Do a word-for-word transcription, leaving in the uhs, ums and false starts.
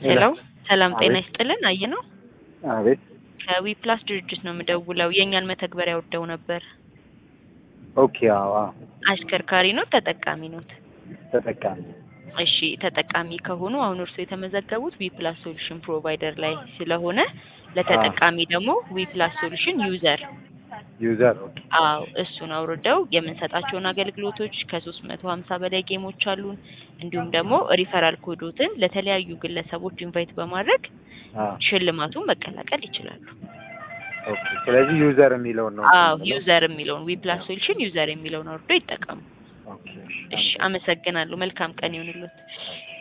ሄሎ ሰላም ጤና አቤት ይስጥልን አየነው አቤት ከዊ ፕላስ ድርጅት ነው የምደውለው የኛን መተግበሪያ ወደው ነበር ኦኬ አዎ አሽከርካሪ ነው ተጠቃሚ ነው ተጠቃሚ እሺ ተጠቃሚ ከሆኑ አሁን እርሱ የተመዘገቡት ዊ ፕላስ ሶሉሽን ፕሮቫይደር ላይ ስለሆነ ለተጠቃሚ ደግሞ ዊ ፕላስ ሶሉሽን ዩዘር ዩዘር ኦኬ አው እሱን አውርደው የምንሰጣቸውን አገልግሎቶች ከሶስት መቶ ሀምሳ በላይ ጌሞች አሉን እንዲሁም ደግሞ ሪፈራል ኮዶትን ለተለያዩ ግለሰቦች ኢንቫይት በማድረግ ሽልማቱን መቀላቀል ይችላሉ ኦኬ ስለዚህ ዩዘር የሚለው ነው አው ዩዘር የሚለው ዊ ፕላስ ሶሉሽን ዩዘር የሚለው ነው አውርደው ይጠቀሙ ኦኬ እሺ አመሰግናለሁ መልካም ቀን ይሁንልዎት